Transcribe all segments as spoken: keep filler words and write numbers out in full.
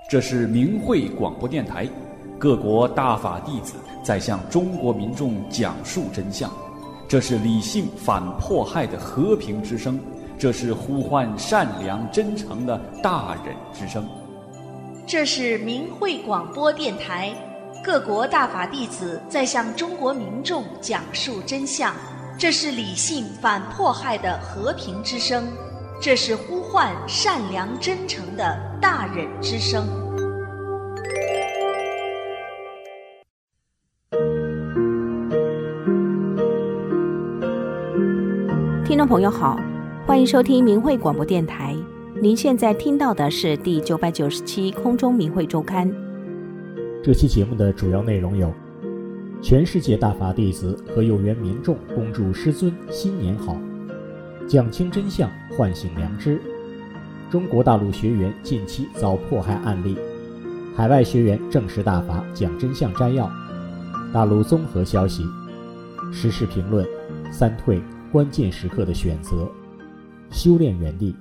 这是明慧广播电台，各国大法弟子在向中国民众讲述真相。这是理性反迫害的和平之声，这是呼唤善良真诚的大忍之声。 这是明慧广播电台，各国大法弟子在向中国民众讲述真相。这是理性反迫害的和平之声，这是呼唤善良真诚的大忍之声。 听众朋友好，欢迎收听明慧广播电台。您现在听到的是第九百九十期空中明慧周刊。 这期节目的主要内容有：全世界大法弟子和有缘民众恭祝师尊新年好，讲清真相，唤醒良知。中国大陆学员近期遭迫害案例，海外学员证实大法讲真相摘要，大陆综合消息，时事评论，三退关键时刻的选择，修炼原地。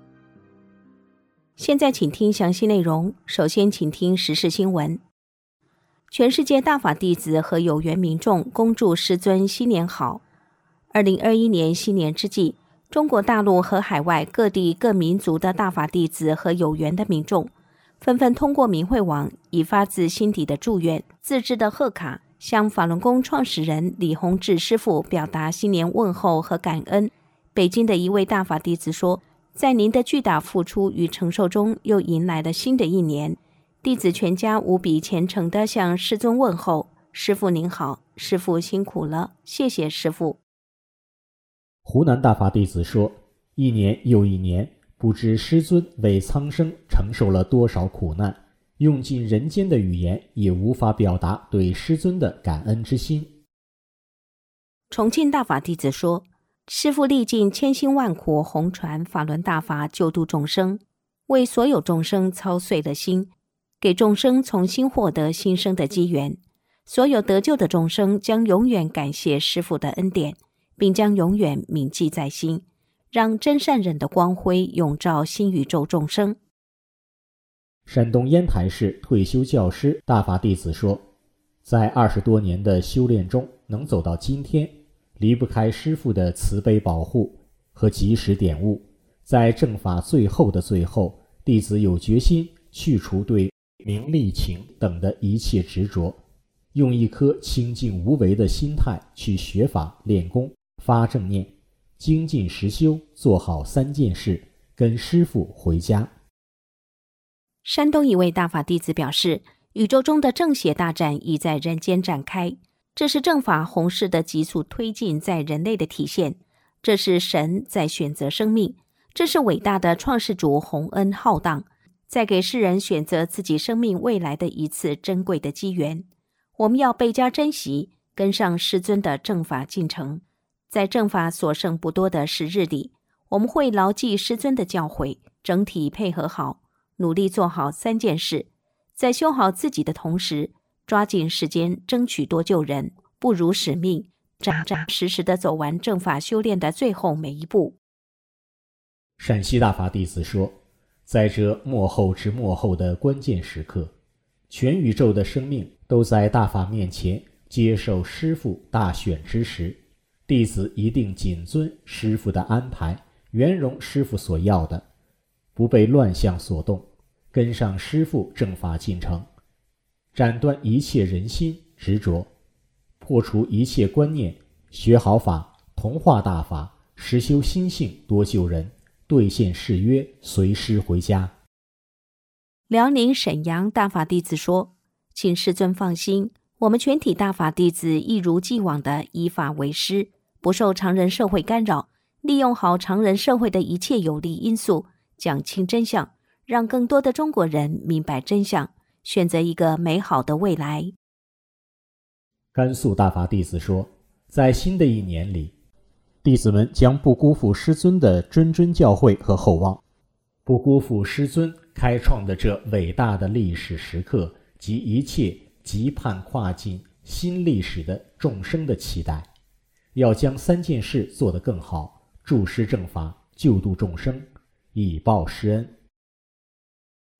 现在请听详细内容。首先请听时事新闻。全世界大法弟子和有缘民众恭祝师尊新年好。二零二一年新年之际，中国大陆和海外各地各民族的大法弟子和有缘的民众纷纷通过明慧网，以发自心底的祝愿、自制的贺卡，向法轮功创始人李洪志师父表达新年问候和感恩。北京的一位大法弟子说，在您的巨大付出与承受中，又迎来了新的一年。弟子全家无比虔诚地向师尊问候，师父您好，师父辛苦了，谢谢师父。 湖南大法弟子说，一年又一年，不知师尊为苍生承受了多少苦难，用尽人间的语言也无法表达对师尊的感恩之心。 重庆大法弟子说，师父历尽千辛万苦，弘传法轮大法，救度众生，为所有众生操碎了心，给众生重新获得新生的机缘。所有得救的众生将永远感谢师父的恩典，并将永远铭记在心，让真善忍的光辉永照新宇宙众生。 山东烟台市退休教师大法弟子说，在二十多年的修炼中能走到今天，离不开师父的慈悲保护和及时点悟。在正法最后的最后，弟子有决心去除对名利情等的一切执着，用一颗清净无为的心态去学法练功，发正念，精进实修，做好三件事，跟师父回家。 山东一位大法弟子表示，宇宙中的正邪大战已在人间展开，这是正法弘誓的急速推进在人类的体现，这是神在选择生命，这是伟大的创世主洪恩浩荡，在给世人选择自己生命未来的一次珍贵的机缘。我们要倍加珍惜，跟上师尊的正法进程。在正法所剩不多的时日里，我们会牢记师尊的教诲，整体配合好，努力做好三件事，在修好自己的同时，抓紧时间争取多救人，不辱使命，扎扎实实地走完正法修炼的最后每一步。 陕西大法弟子说，在这末后之末后的关键时刻，全宇宙的生命都在大法面前接受师父大选之时，弟子一定谨遵师父的安排，圆融师父所要的，不被乱象所动，跟上师父正法进程，斩断一切人心执着，破除一切观念，学好法，同化大法，实修心性，多救人，兑现誓约，随师回家。 辽宁沈阳大法弟子说，请师尊放心，我们全体大法弟子一如既往地依法为师，不受常人社会干扰，利用好常人社会的一切有利因素，讲清真相，让更多的中国人明白真相，选择一个美好的未来。 甘肃大法弟子说，在新的一年里，弟子们将不辜负师尊的谆谆教诲和厚望，不辜负师尊开创的这伟大的历史时刻及一切急盼跨进新历史的众生的期待，要将三件事做得更好，助师正法，救度众生，以报师恩。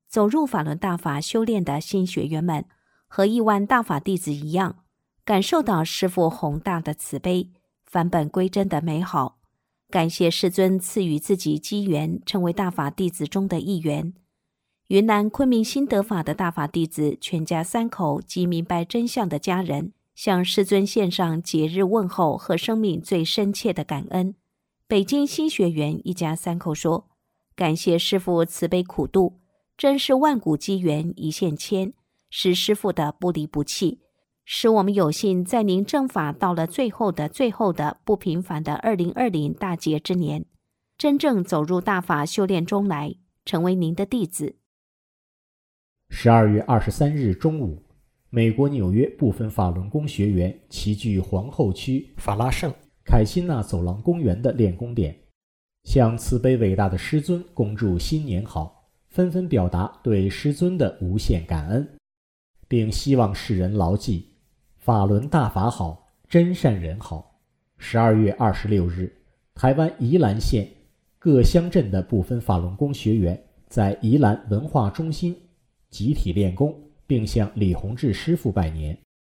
走入法轮大法修炼的新学员们，和亿万大法弟子一样，感受到师父宏大的慈悲，返本归真的美好，感谢师尊赐予自己机缘，成为大法弟子中的一员。云南昆明新得法的大法弟子全家三口及明白真相的家人，向师尊献上节日问候和生命最深切的感恩。北京新学员一家三口说，感谢师父慈悲苦度，真是万古机缘一线牵，是师父的不离不弃，使我们有幸在您正法到了最后的最后的不平凡的二零二零大劫之年，真正走入大法修炼中来，成为您的弟子。 十二月二十三日中午，美国纽约部分法轮功学员齐聚皇后区法拉盛凯辛纳走廊公园的练功点，向慈悲伟大的师尊恭祝新年好，纷纷表达对师尊的无限感恩，并希望世人牢记法轮大法好，真善人好。十二月二十六日，台湾宜兰县各乡镇的部分法轮功学员在宜兰文化中心集体练功，并向李洪志师父拜年。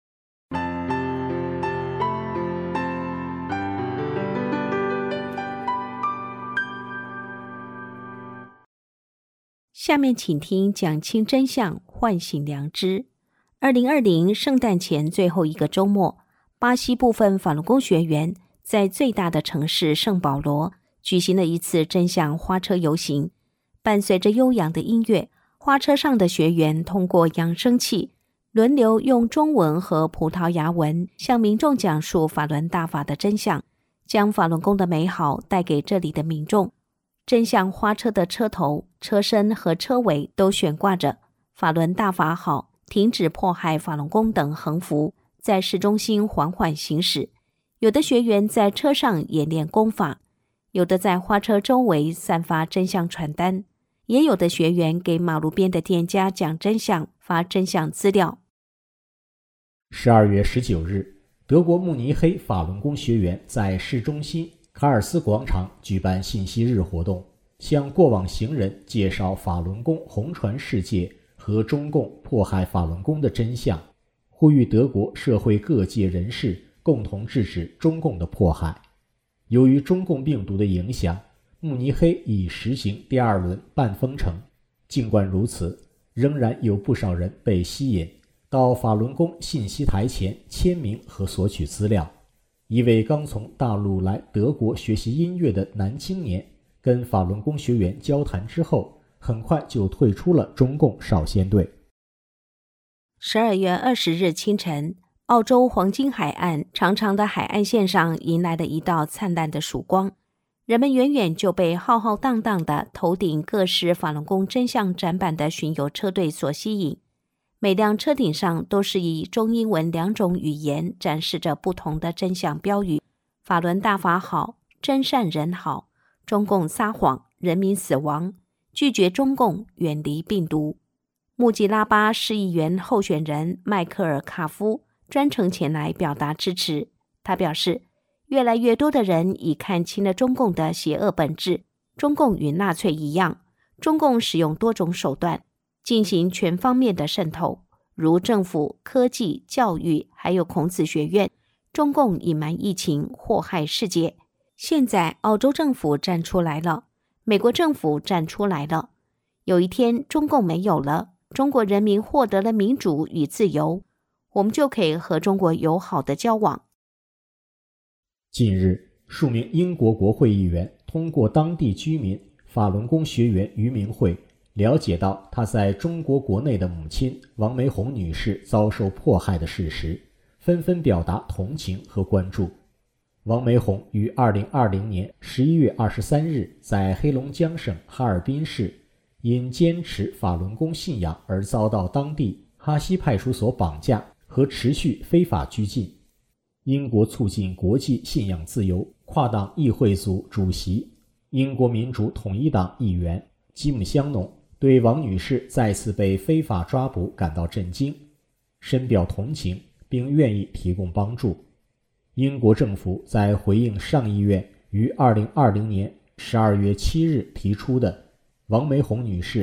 下面请听讲清真相，唤醒良知。二零二零圣诞前最后一个周末，巴西部分法轮功学员在最大的城市圣保罗举行了一次真相花车游行，伴随着悠扬的音乐，花车上的学员通过扬声器轮流用中文和葡萄牙文向民众讲述法轮大法的真相，将法轮功的美好带给这里的民众。真相花车的车头、车身和车尾都悬挂着法轮大法好，停止迫害法轮功等横幅，在市中心缓缓行驶。有的学员在车上演练功法，有的在花车周围散发真相传单，也有的学员给马路边的店家讲真相，发真相资料。 十二月十九日，德国慕尼黑法轮功学员在市中心卡尔斯广场举办信息日活动，向过往行人介绍法轮功红传世界和中共迫害法轮功的真相，呼吁德国社会各界人士共同制止中共的迫害。由于中共病毒的影响，慕尼黑已实行第二轮半封城。尽管如此，仍然有不少人被吸引到法轮功信息台前签名和索取资料。一位刚从大陆来德国学习音乐的男青年跟法轮功学员交谈之后，很快就退出了中共少先队。 十二月二十日清晨，澳洲黄金海岸长长的海岸线上迎来了一道灿烂的曙光，人们远远就被浩浩荡荡的头顶各式法轮功真相展板的巡游车队所吸引。每辆车顶上都是以中英文两种语言展示着不同的真相标语：法轮大法好，真善人好，中共撒谎，人民死亡，拒绝中共，远离病毒。穆吉拉巴市议员候选人迈克尔·卡夫专程前来表达支持。他表示，越来越多的人已看清了中共的邪恶本质。中共与纳粹一样，中共使用多种手段进行全方面的渗透，如政府、科技、教育，还有孔子学院。中共隐瞒疫情，祸害世界。现在澳洲政府站出来了，美国政府站出来了。有一天中共没有了，中国人民获得了民主与自由，我们就可以和中国友好的交往。 近日，数名英国国会议员通过当地居民法轮功学员于明慧了解到他在中国国内的母亲王梅红女士遭受迫害的事实，纷纷表达同情和关注。王梅红于二零二零年十一月二十三日在黑龙江省哈尔滨市因坚持法轮功信仰而遭到当地哈西派出所绑架和持续非法拘禁。英国促进国际信仰自由跨党议会组主席、英国民主统一党议员吉姆·香农对王女士再次被非法抓捕感到震惊，深表同情，并愿意提供帮助。英国政府在回应上议院于二零二零年十二月七日提出的王梅红女士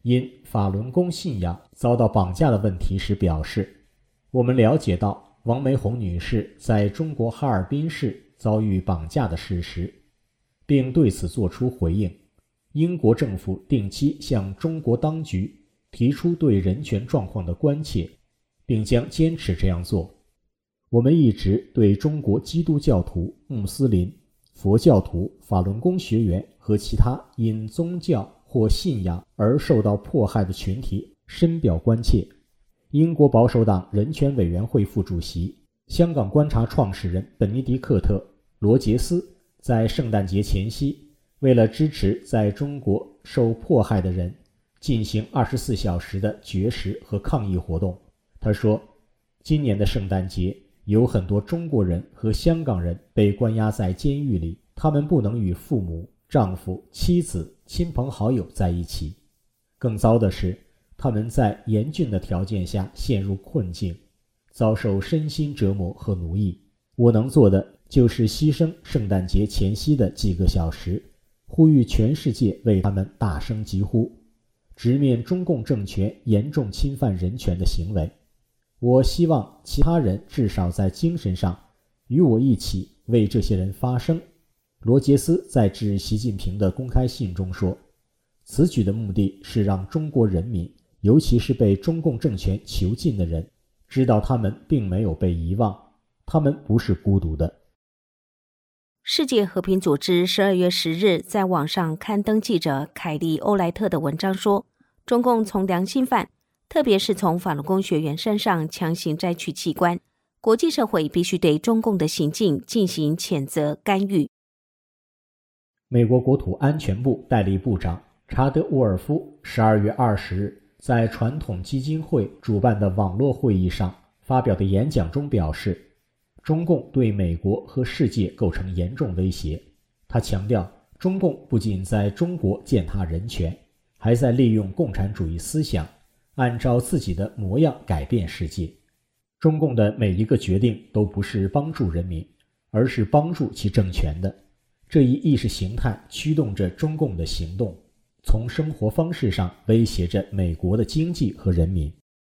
因法轮功信仰遭到绑架的问题时表示，我们了解到王梅红女士在中国哈尔滨市遭遇绑架的事实，并对此作出回应。英国政府定期向中国当局提出对人权状况的关切，并将坚持这样做。我们一直对中国基督教徒、穆斯林、佛教徒、法轮功学员和其他因宗教或信仰而受到迫害的群体深表关切。英国保守党人权委员会副主席、香港观察创始人本尼迪克特·罗杰斯在圣诞节前夕，为了支持在中国受迫害的人，进行二十四小时的绝食和抗议活动。他说，今年的圣诞节有很多中国人和香港人被关押在监狱里，他们不能与父母、丈夫、妻子、亲朋好友在一起。更糟的是，他们在严峻的条件下陷入困境，遭受身心折磨和奴役。我能做的就是牺牲圣诞节前夕的几个小时，呼吁全世界为他们大声疾呼，直面中共政权严重侵犯人权的行为。我希望其他人至少在精神上与我一起为这些人发声。罗杰斯在致习近平的公开信中说，此举的目的是让中国人民，尤其是被中共政权囚禁的人，知道他们并没有被遗忘，他们不是孤独的。 世界和平组织十二月十日在网上刊登记者凯利·欧莱特的文章说，中共从良心犯，特别是从法轮功学员身上强行摘取器官，国际社会必须对中共的行径进行谴责干预。 美国国土安全部代理部长查德沃尔夫十二月二十日在传统基金会主办的网络会议上发表的演讲中表示，中共对美国和世界构成严重威胁。他强调，中共不仅在中国践踏人权，还在利用共产主义思想，按照自己的模样改变世界。中共的每一个决定都不是帮助人民，而是帮助其政权的。这一意识形态驱动着中共的行动，从生活方式上威胁着美国的经济和人民。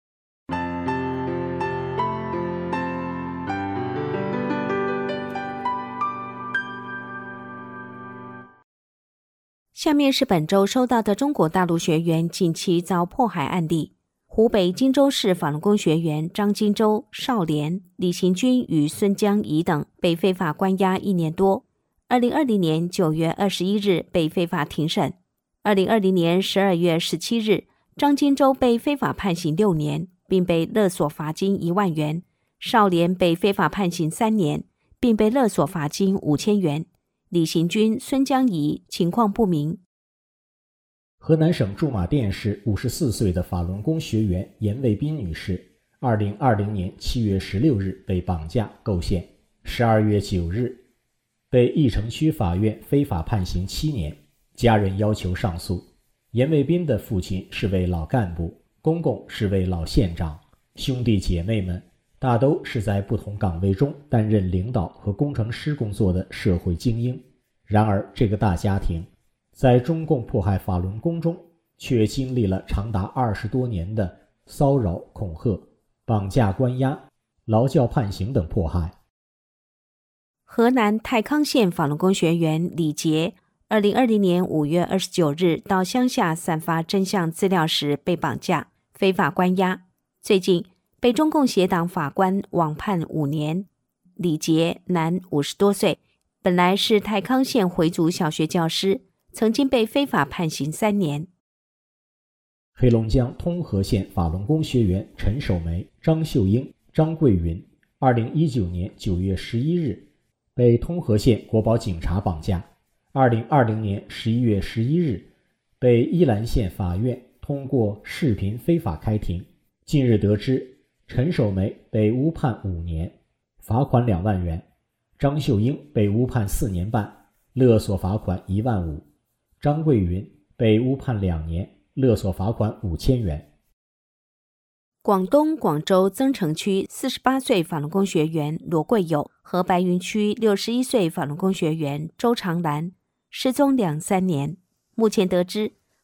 下面是本周收到的中国大陆学员近期遭迫害案例。湖北荆州市法轮功学员张金洲、邵濂、李行军与孙江怡等被非法关押一年多。二零二零年九月二十一日被非法庭审。二零二零年十二月十七日，张金洲被非法判刑六年，并被勒索罚金一万元；邵濂被非法判刑三年，并被勒索罚金五千元。李行军、孙江怡情况不明。 河南省驻马店市五十四岁的法轮功学员严卫斌女士，二零二零年七月十六日被绑架构陷，十二月九日被义城区法院非法判刑七年，家人要求上诉。严卫斌的父亲是位老干部，公公是位老县长，兄弟姐妹们大都是在不同岗位中担任领导和工程师工作的社会精英。然而这个大家庭在中共迫害法轮功中却经历了长达二十多年的骚扰、恐吓、绑架、关押、劳教判刑等迫害。 河南太康县法轮功学员李杰，二零二零年五月二十九日到乡下散发真相资料时被绑架，非法关押，最近被中共协党法官网判五年。李杰，男，五十多岁，本来是太康县回族小学教师，曾经被非法判刑三年。 黑龙江通河县法轮功学员陈守梅、张秀英、张桂云，二零一九年九月十一日被通河县国保警察绑架，二零二零年十一月十一日被依兰县法院通过视频非法开庭。近日得知，陈守梅被误判五年，罚款两万元；张秀英被误判四年半，勒索罚款一万五；张桂云被误判两年，勒索罚款五千元。 广东广州增城区四十八岁法轮功学员罗桂友和白云区六十一岁法轮功学员周长兰失踪两三年。目前得知，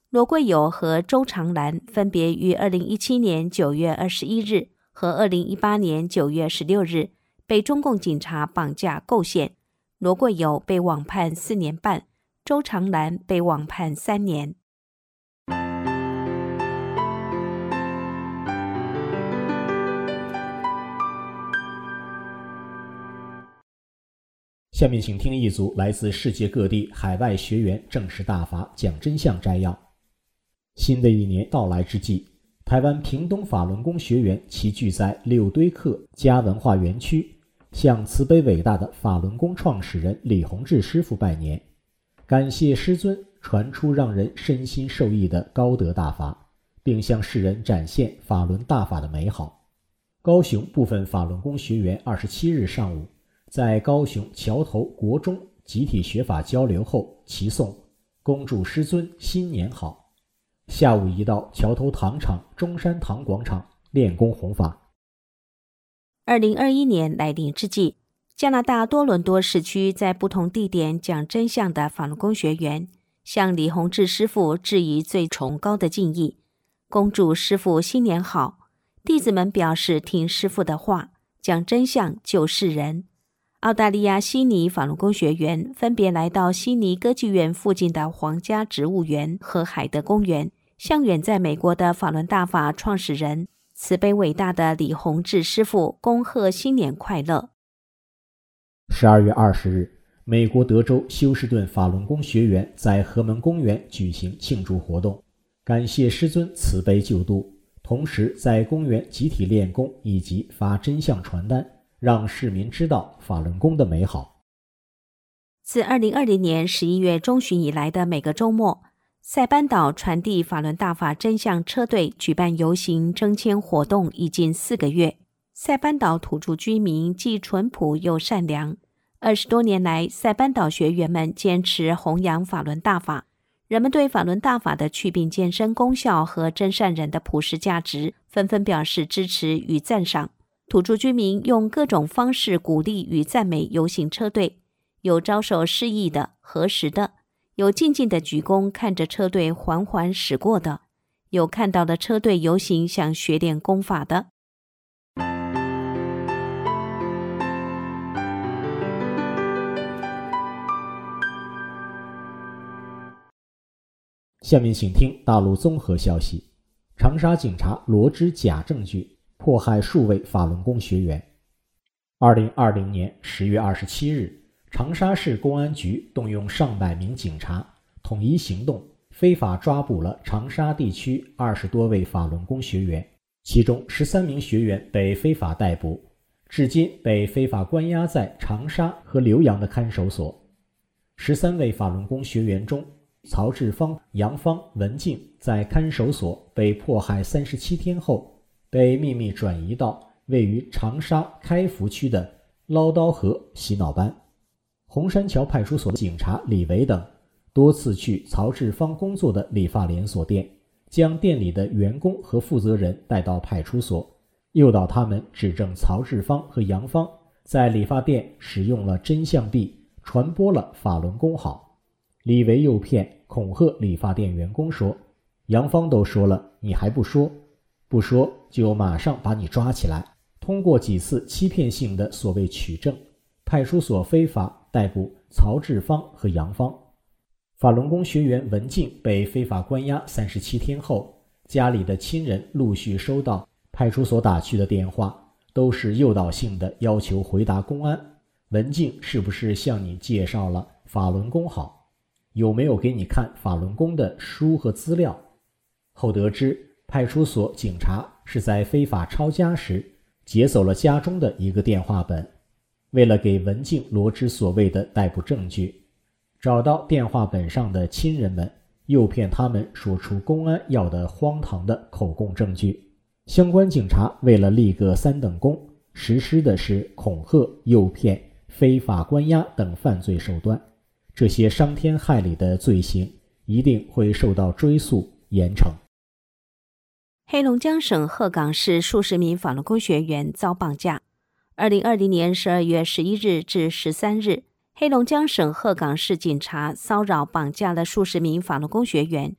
罗桂友和周长兰分别于二零一七年九月二十一日和二零一八年九月十六日被中共警察绑架构陷，罗桂友被网判四年半，周长兰被网判三年。 下面请听一组来自世界各地海外学员正式大法讲真相摘要。新的一年到来之际，台湾屏东法轮功学员齐聚在六堆客嘉文化园区，向慈悲伟大的法轮功创始人李洪志师父拜年，感谢师尊传出让人身心受益的高德大法，并向世人展现法轮大法的美好。高雄部分法轮功学员二十七日上午在高雄桥头国中集体学法交流后齐诵恭祝师尊新年好，下午移到桥头糖厂中山堂广场练功弘法。 二零二一年来临之际，加拿大多伦多市区在不同地点讲真相的法轮功学员向李洪志师父致以最崇高的敬意，恭祝师父新年好。弟子们表示听师父的话，讲真相救世人。澳大利亚悉尼法轮功学员分别来到悉尼歌剧院附近的皇家植物园和海德公园，向远在美国的法轮大法创始人慈悲伟大的李洪志师父恭贺新年快乐。 十二月二十日，美国德州休斯顿法轮功学员在河门公园举行庆祝活动，感谢师尊慈悲救度，同时在公园集体练功以及发真相传单，让市民知道法轮功的美好。 自二零二零年十一月中旬以来的每个周末，塞班岛传递法轮大法真相车队举办游行征签活动已近四个月。塞班岛土著居民既淳朴又善良，二十多年来，塞班岛学员们坚持弘扬法轮大法，人们对法轮大法的祛病健身功效和真善人的普世价值纷纷表示支持与赞赏。土著居民用各种方式鼓励与赞美游行车队，有招手示意的、核实的，有静静的鞠躬看着车队缓缓驶过的，有看到了车队游行想学练功法的。 下面请听大陆综合消息。长沙警察罗织假证据，迫害数位法轮功学员。二零二零年十月二十七日，长沙市公安局动用上百名警察，统一行动，非法抓捕了长沙地区二十多位法轮功学员，其中十三名学员被非法逮捕，至今被非法关押在长沙和浏阳的看守所。十三位法轮功学员中，曹志芳、杨芳、文静在看守所被迫害三十七天后，被秘密转移到位于长沙开福区的捞刀河洗脑班。红山桥派出所的警察李维等多次去曹志芳工作的理发连锁店，将店里的员工和负责人带到派出所，诱导他们指证曹志芳和杨芳在理发店使用了真相币，传播了法轮功好。李维诱骗恐吓理发店员工说，杨芳都说了，你还不说，不说就马上把你抓起来。通过几次欺骗性的所谓取证，派出所非法逮捕曹志芳和杨芳。法轮功学员文静被非法关押三十七天后，家里的亲人陆续收到派出所打去的电话，都是诱导性的要求回答公安，文静是不是向你介绍了法轮功好，有没有给你看法轮功的书和资料。后得知派出所警察是在非法抄家时劫走了家中的一个电话本，为了给文静罗织所谓的逮捕证据，找到电话本上的亲人们，诱骗他们说出公安要的荒唐的口供证据。相关警察为了立个三等功，实施的是恐吓、诱骗、非法关押等犯罪手段，这些伤天害理的罪行一定会受到追诉严惩。 黑龙江省鹤岗市数十名法轮功学员遭绑架。二零二零年十二月十一日至十三日，黑龙江省鹤岗市警察骚扰绑架了数十名法轮功学员。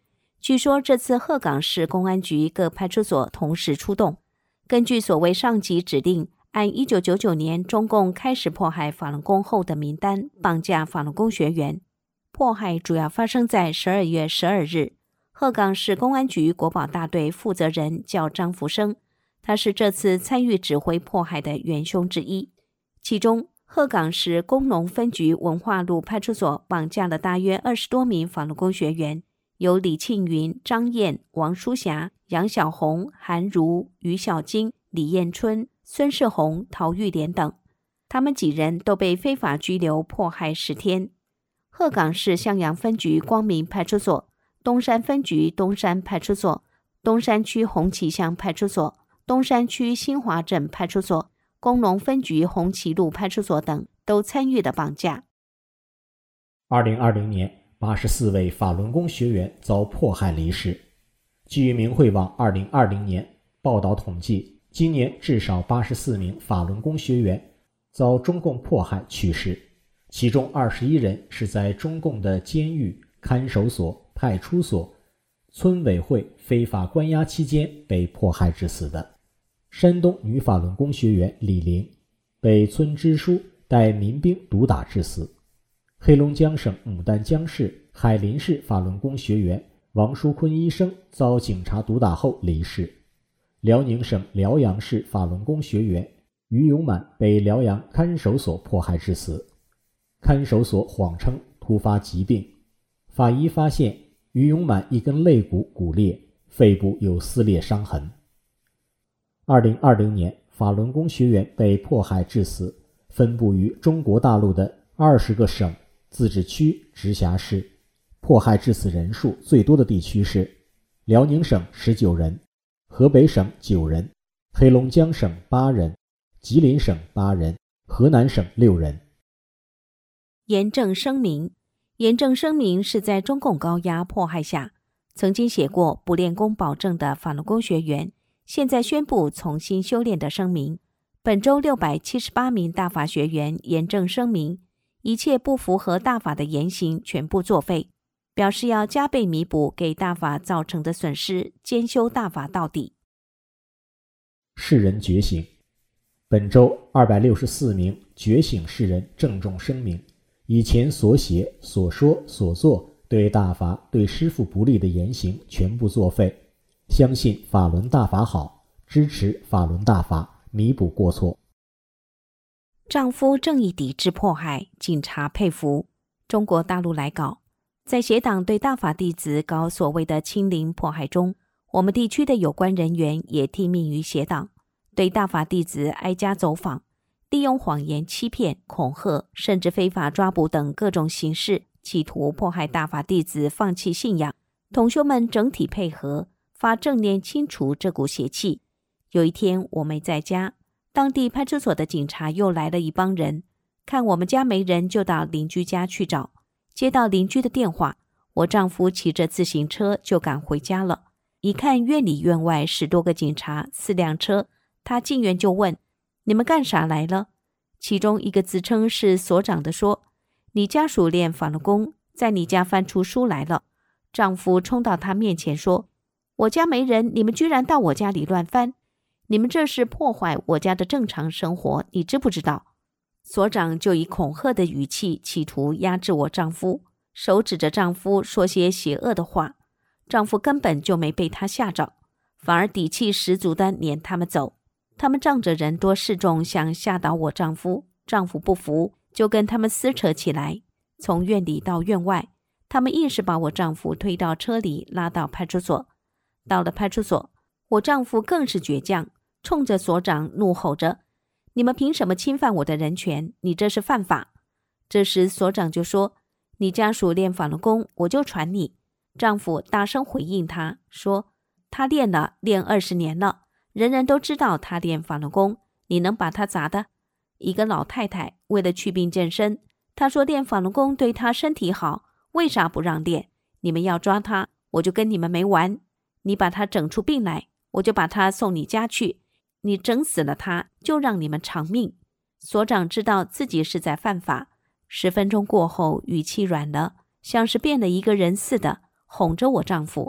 据说这次鹤岗市公安局各派出所同时出动，根据所谓上级指令，按一九九九年中共开始迫害法轮功后的名单绑架法轮功学员。迫害主要发生在十二月十二日，鹤岗市公安局国保大队负责人叫张福生，他是这次参与指挥迫害的元凶之一。其中，鹤岗市工农分局文化路派出所绑架了大约二十多名法轮功学员，由李庆云、张燕、王淑霞、杨小红、韩如、于小金、李彦春、孙世红、陶玉莲等，他们几人都被非法拘留迫害十天。鹤岗市向阳分局光明派出所、东山分局东山派出所、东山区红旗乡派出所、东山区新华镇派出所、工农分局红旗路派出所等都参与了绑架。 二零二零年，八十四位法轮功学员遭迫害离世。据明慧网二零二零年报道统计，今年至少八十四名法轮功学员遭中共迫害去世，其中二十一人是在中共的监狱、看守所、派出所、村委会非法关押期间被迫害致死的。山东女法轮功学员李玲被村支书带民兵毒打致死。黑龙江省牡丹江市海林市法轮功学员王淑坤医生遭警察毒打后离世。辽宁省辽阳市法轮功学员于永满被辽阳看守所迫害致死。看守所谎称突发疾病，法医发现于永满一根肋骨骨裂，肺部有撕裂伤痕。二零二零年，法轮功学员被迫害致死，分布于中国大陆的二十个省、自治区、直辖市。迫害致死人数最多的地区是辽宁省十九人，河北省九人，黑龙江省八人，吉林省八人，河南省六人。 严正声明，严正声明是在中共高压迫害下，曾经写过不练功保证的法轮功学员，现在宣布重新修炼的声明。本周六百七十八名大法学员严正声明，一切不符合大法的言行全部作废，表示要加倍弥补给大法造成的损失，兼修大法到底。 世人觉醒。本周二百六十四名觉醒世人郑重声明，以前所写、所说、所做对大法、对师父不利的言行全部作废，相信法轮大法好，支持法轮大法，弥补过错。 丈夫正义抵制迫害，警察佩服。中国大陆来稿，在邪党对大法弟子搞所谓的清零迫害中，我们地区的有关人员也听命于邪党，对大法弟子挨家走访，利用谎言欺骗、恐吓，甚至非法抓捕等各种形式，企图迫害大法弟子放弃信仰。同修们整体配合，发正念清除这股邪气。有一天我没在家，当地派出所的警察又来了一帮人，看我们家没人，就到邻居家去找。接到邻居的电话，我丈夫骑着自行车就赶回家了。一看院里院外十多个警察，四辆车，他进园就问：你们干啥来了？其中一个自称是所长的说：你家属练法轮功，在你家翻出书来了。丈夫冲到他面前说：我家没人，你们居然到我家里乱翻，你们这是破坏我家的正常生活，你知不知道？所长就以恐吓的语气企图压制我丈夫，手指着丈夫说些邪恶的话。丈夫根本就没被他吓着，反而底气十足地撵他们走。他们仗着人多势众，想吓倒我丈夫，丈夫不服，就跟他们撕扯起来。从院里到院外，他们硬是把我丈夫推到车里，拉到派出所。到了派出所，我丈夫更是倔强，冲着所长怒吼着：你们凭什么侵犯我的人权？你这是犯法！这时所长就说：你家属练法轮功，我就传你。丈夫大声回应他说：他练了，练二十年了，人人都知道他练法轮功，你能把他砸的？一个老太太为了祛病健身，她说练法轮功对她身体好，为啥不让练？你们要抓她，我就跟你们没完。你把她整出病来，我就把她送你家去。你整死了她，就让你们偿命。所长知道自己是在犯法，十分钟过后语气软了，像是变了一个人似的，哄着我丈夫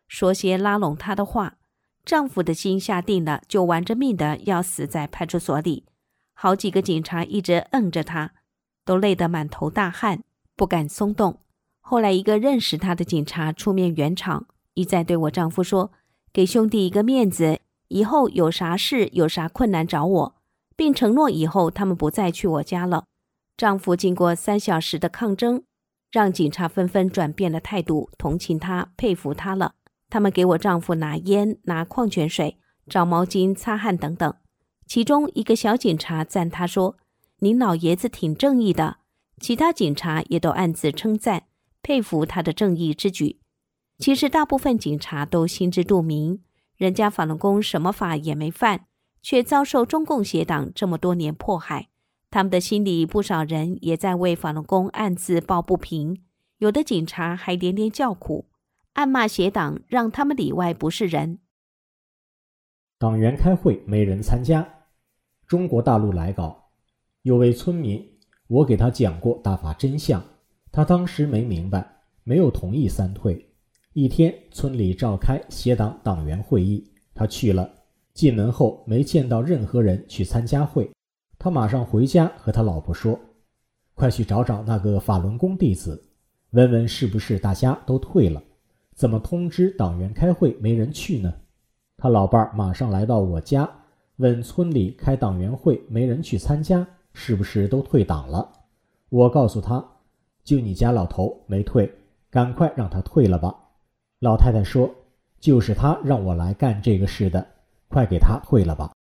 说些拉拢她的话。丈夫的心下定了，就玩着命的要死在派出所里。好几个警察一直摁着他，都累得满头大汗，不敢松动。后来一个认识他的警察出面圆场，一再对我丈夫说，给兄弟一个面子，以后有啥事有啥困难找我，并承诺以后他们不再去我家了。丈夫经过三小时的抗争，让警察纷纷转变了态度，同情他，佩服他了。他们给我丈夫拿烟，拿矿泉水，找毛巾擦汗等等。其中一个小警察赞他说，您老爷子挺正义的。其他警察也都暗自称赞，佩服他的正义之举。其实大部分警察都心知肚明，人家法轮功什么法也没犯，却遭受中共邪党这么多年迫害。他们的心里不少人也在为法轮功暗自抱不平，有的警察还连连叫苦，暗骂邪党让他们里外不是人。 党员开会没人参加，中国大陆来稿。有位村民，我给他讲过大法真相，他当时没明白，没有同意三退。一天村里召开协党党员会议，他去了，进门后没见到任何人去参加会，他马上回家和他老婆说，快去找找那个法轮功弟子，问问是不是大家都退了，怎么通知党员开会没人去呢？他老伴儿马上来到我家，问村里开党员会没人去参加，是不是都退党了？我告诉他，就你家老头没退，赶快让他退了吧。老太太说，就是他让我来干这个事的，快给他退了吧。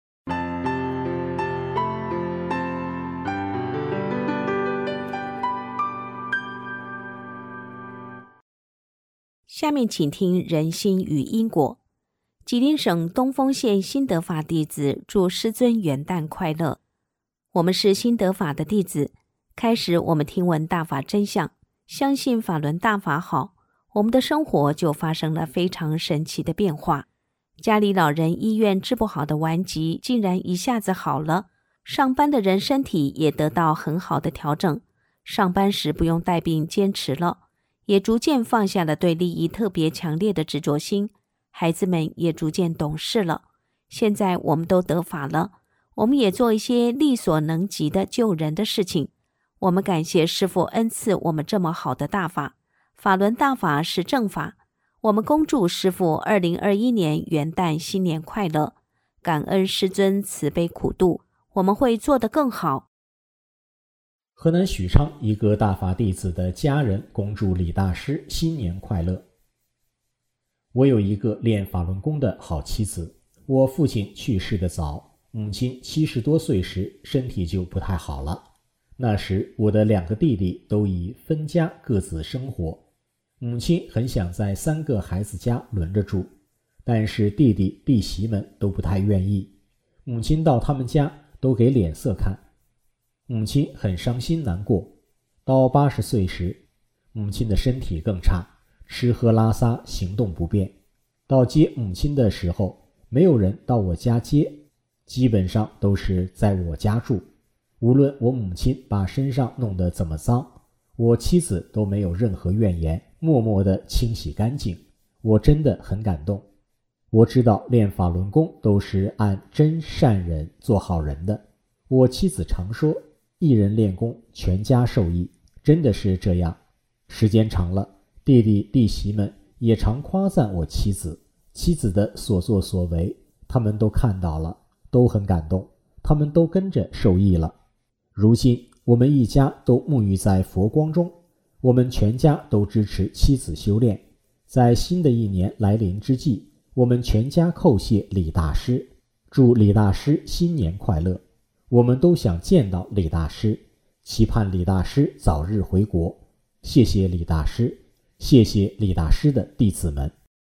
下面请听人心与因果。吉林省东丰县新德法弟子祝师尊元旦快乐。我们是新德法的弟子，开始我们听闻大法真相，相信法轮大法好，我们的生活就发生了非常神奇的变化。家里老人医院治不好的顽疾竟然一下子好了，上班的人身体也得到很好的调整，上班时不用带病坚持了，也逐渐放下了对利益特别强烈的执着心，孩子们也逐渐懂事了。现在我们都得法了，我们也做一些力所能及的救人的事情。我们感谢师父恩赐我们这么好的大法，法轮大法是正法。我们恭祝师父二零二一年元旦新年快乐，感恩师尊慈悲苦度，我们会做得更好。 河南许昌一个大法弟子的家人恭祝李大师新年快乐。我有一个练法轮功的好妻子，我父亲去世的早，母亲七十多岁时身体就不太好了。那时我的两个弟弟都已分家各自生活，母亲很想在三个孩子家轮着住，但是弟弟弟媳们都不太愿意，母亲到他们家都给脸色看，母亲很伤心难过。到八十岁时，母亲的身体更差，吃喝拉撒行动不便。到接母亲的时候，没有人到我家接，基本上都是在我家住。无论我母亲把身上弄得怎么脏，我妻子都没有任何怨言，默默地清洗干净。我真的很感动。我知道练法轮功都是按真善忍做好人的。我妻子常说，一人练功，全家受益，真的是这样。时间长了，弟弟弟媳们也常夸赞我妻子，妻子的所作所为，他们都看到了，都很感动，他们都跟着受益了。如今我们一家都沐浴在佛光中，我们全家都支持妻子修炼。在新的一年来临之际，我们全家叩谢李大师，祝李大师新年快乐。我们都想见到李大师，期盼李大师早日回国。谢谢李大师，谢谢李大师的弟子们。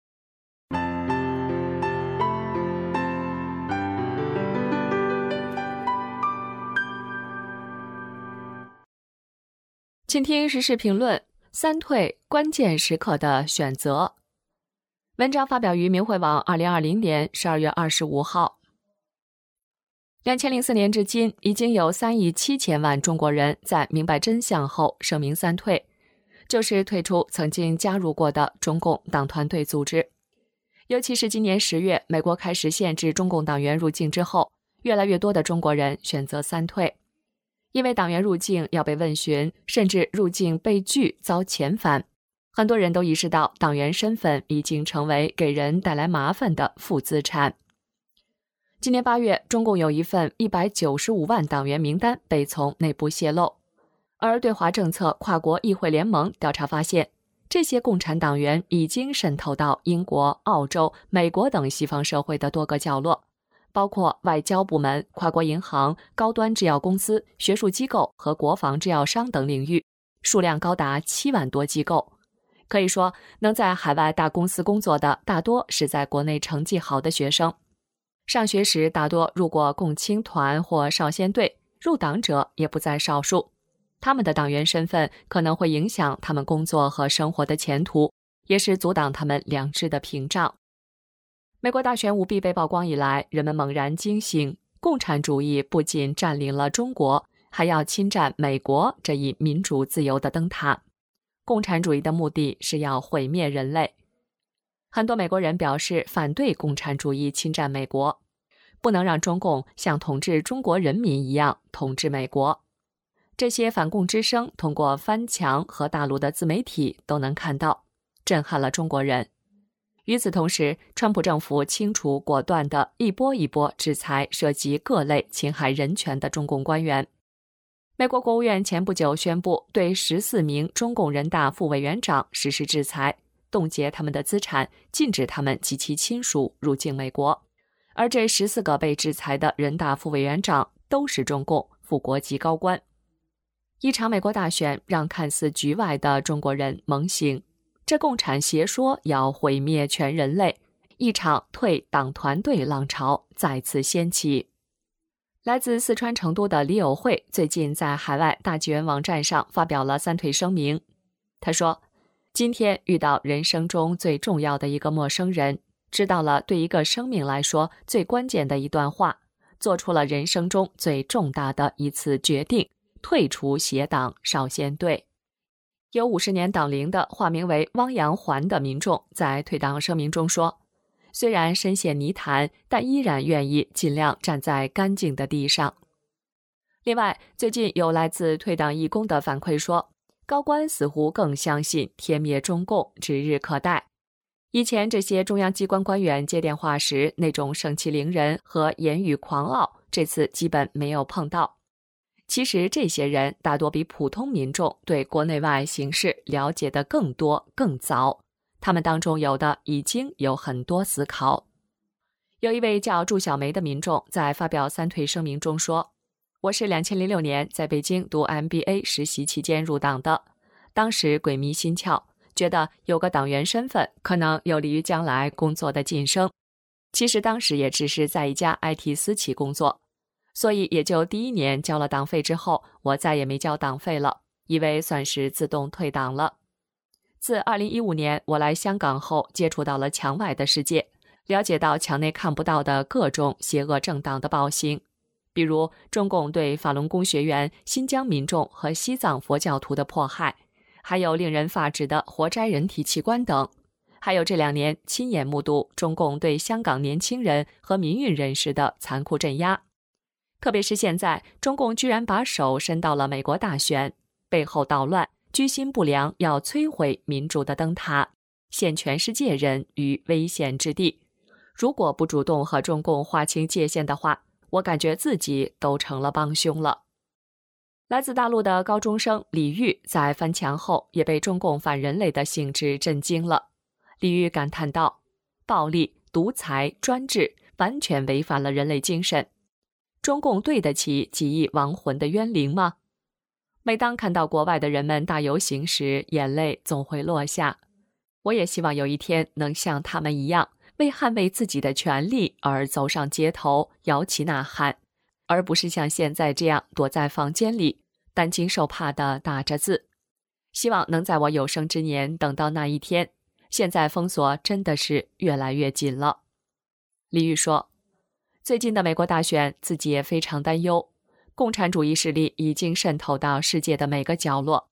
请听时事评论：三退关键时刻的选择。文章发表于明慧网二零二零年十二月二十五号。两千零四年至今，已经有三亿七千万中国人在明白真相后声明三退。 就是退出曾经加入过的中共党团队组织。尤其是今年十月，美国开始限制中共党员入境之后，越来越多的中国人选择三退。因为党员入境要被问询，甚至入境被拒遭遣返，很多人都意识到党员身份已经成为给人带来麻烦的负资产。今年八月，中共有一份一百九十五万党员名单被从内部泄露，而对华政策跨国议会联盟调查发现，这些共产党员已经渗透到英国、澳洲、美国等西方社会的多个角落，包括外交部门、跨国银行、高端制药公司、学术机构和国防制药商等领域，数量高达七万多机构。可以说，能在海外大公司工作的大多是在国内成绩好的学生。上学时大多入过共青团或少先队，入党者也不在少数。他们的党员身份可能会影响他们工作和生活的前途，也是阻挡他们良知的屏障。美国大选舞弊被曝光以来，人们猛然惊醒，共产主义不仅占领了中国，还要侵占美国这一民主自由的灯塔。共产主义的目的是要毁灭人类。很多美国人表示反对共产主义侵占美国，不能让中共像统治中国人民一样统治美国。这些反共之声通过翻墙和大陆的自媒体都能看到，震撼了中国人。与此同时，川普政府清除果断地一波一波制裁涉及各类侵害人权的中共官员。美国国务院前不久宣布对十四名中共人大副委员长实施制裁，冻结他们的资产，禁止他们及其亲属入境美国。而这十四个被制裁的人大副委员长都是中共副国级高官。一场美国大选让看似局外的中国人猛醒，这共产邪说要毁灭全人类，一场退党团队浪潮再次掀起。来自四川成都的李友慧最近在海外大纪元网站上发表了三退声明。他说，今天遇到人生中最重要的一个陌生人，知道了对一个生命来说最关键的一段话，做出了人生中最重大的一次决定，退出邪党少先队。有五十年党龄的化名为汪洋环的民众在退党声明中说，虽然深陷泥潭，但依然愿意尽量站在干净的地上。另外，最近有来自退党义工的反馈说，高官似乎更相信天灭中共指日可待。以前这些中央机关官员接电话时那种盛气凌人和言语狂傲，这次基本没有碰到。其实这些人大多比普通民众对国内外形势了解得更多更早，他们当中有的已经有很多思考。有一位叫祝小梅的民众在发表三退声明中说，我是两千零六年在北京读 M B A 实习期间入党的，当时鬼迷心窍，觉得有个党员身份可能有利于将来工作的晋升。其实当时也只是在一家 I T 私企工作，所以也就第一年交了党费之后，我再也没交党费了，以为算是自动退党了。自二零一五年我来香港后，接触到了墙外的世界，了解到墙内看不到的各种邪恶政党的暴行，比如中共对法轮功学员、新疆民众和西藏佛教徒的迫害，还有令人发指的活摘人体器官等，还有这两年亲眼目睹中共对香港年轻人和民运人士的残酷镇压。特别是现在，中共居然把手伸到了美国大选，背后捣乱，居心不良，要摧毁民主的灯塔，陷全世界人于危险之地。如果不主动和中共划清界限的话，我感觉自己都成了帮凶了。来自大陆的高中生李玉在翻墙后也被中共反人类的性质震惊了。李玉感叹道，暴力、独裁、专制完全违反了人类精神。中共对得起几亿亡魂的冤灵吗？每当看到国外的人们大游行时，眼泪总会落下。我也希望有一天能像他们一样，为捍卫自己的权利而走上街头，摇旗呐喊，而不是像现在这样躲在房间里，担惊受怕地打着字。希望能在我有生之年等到那一天。现在封锁真的是越来越紧了。李玉说，最近的美国大选，自己也非常担忧。共产主义势力已经渗透到世界的每个角落，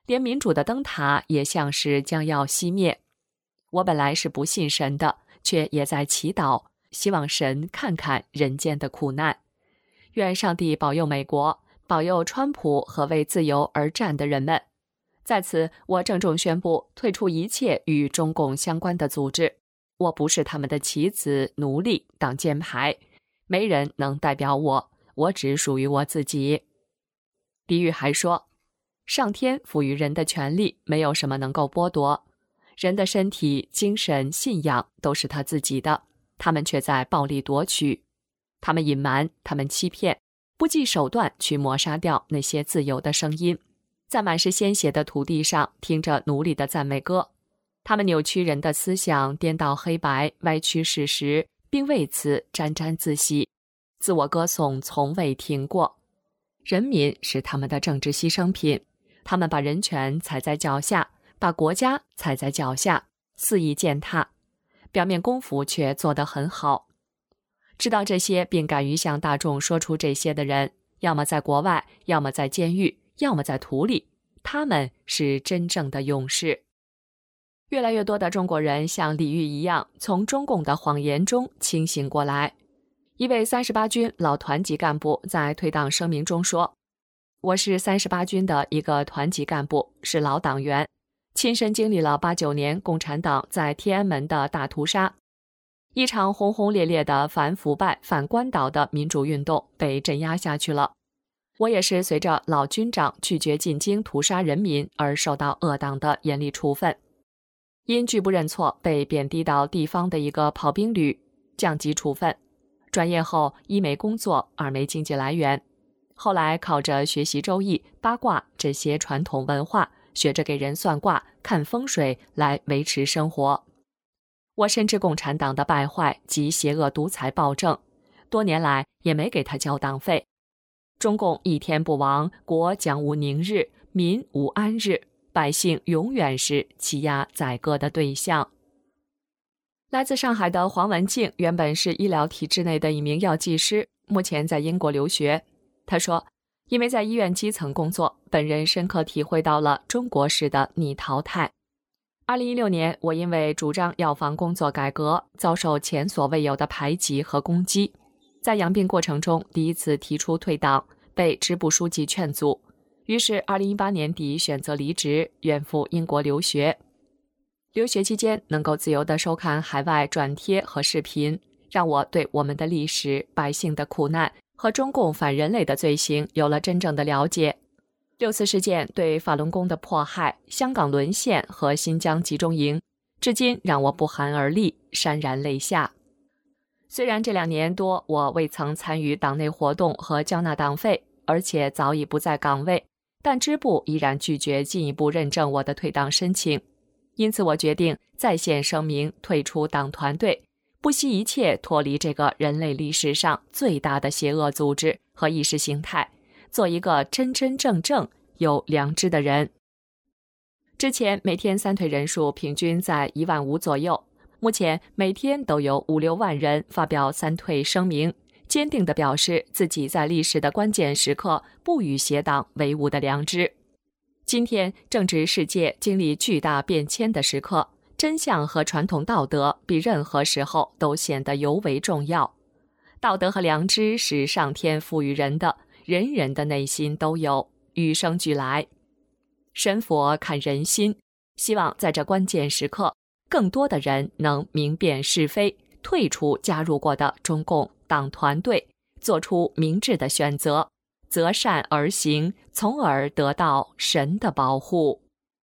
连民主的灯塔也像是将要熄灭。我本来是不信神的，却也在祈祷，希望神看看人间的苦难。愿上帝保佑美国，保佑川普和为自由而战的人们。在此，我郑重宣布退出一切与中共相关的组织。我不是他们的棋子、奴隶、挡箭牌，没人能代表我，我只属于我自己。李煜还说，上天赋予人的权利，没有什么能够剥夺。人的身体、精神、信仰都是他自己的，他们却在暴力夺取。他们隐瞒，他们欺骗，不计手段去抹杀掉那些自由的声音，在满是鲜血的土地上听着奴隶的赞美歌。他们扭曲人的思想，颠倒黑白，歪曲事实，并为此沾沾自喜，自我歌颂从未停过。人民是他们的政治牺牲品，他们把人权踩在脚下，把国家踩在脚下，肆意践踏，表面功夫却做得很好。知道这些并敢于向大众说出这些的人，要么在国外，要么在监狱，要么在土里，他们是真正的勇士。越来越多的中国人像李煜一样，从中共的谎言中清醒过来。一位三十八军老团级干部在退党声明中说，我是三十八军的一个团级干部，是老党员，亲身经历了八九年共产党在天安门的大屠杀，一场轰轰烈烈的反腐败、反官倒的民主运动被镇压下去了。我也是随着老军长拒绝进京屠杀人民而受到恶党的严厉处分，因拒不认错被贬低到地方的一个炮兵旅，降级处分。转业后一没工作，二没经济来源，后来靠着学习周易、八卦这些传统文化，学着给人算卦、看风水来维持生活。我深知共产党的败坏及邪恶独裁暴政，多年来也没给他交党费。中共一天不亡，国将无宁日，民无安日，百姓永远是欺压宰割的对象。来自上海的黄文静原本是医疗体制内的一名药剂师，目前在英国留学。他说，因为在医院基层工作，本人深刻体会到了中国式的逆淘汰。二零一六年，我因为主张药房工作改革，遭受前所未有的排挤和攻击。在养病过程中，第一次提出退党，被支部书记劝阻，于是二零一八年底选择离职，远赴英国留学。留学期间能够自由地收看海外转贴和视频，让我对我们的历史、百姓的苦难和中共反人类的罪行有了真正的了解。六四事件对法轮功的迫害、香港沦陷和新疆集中营，至今让我不寒而栗，潸然泪下。虽然这两年多我未曾参与党内活动和交纳党费，而且早已不在岗位，但支部依然拒绝进一步认证我的退党申请。因此我决定在线声明退出党团队，不惜一切脱离这个人类历史上最大的邪恶组织和意识形态，做一个真真正正有良知的人。之前每天三退人数平均在一万五左右，目前每天都有五六万人发表三退声明，坚定地表示自己在历史的关键时刻不与邪党为伍的良知。今天正值世界经历巨大变迁的时刻，真相和传统道德比任何时候都显得尤为重要。道德和良知是上天赋予人的，人人的内心都有，与生俱来。神佛看人心，希望在这关键时刻，更多的人能明辨是非，退出加入过的中共党团队，做出明智的选择，择善而行，从而得到神的保护。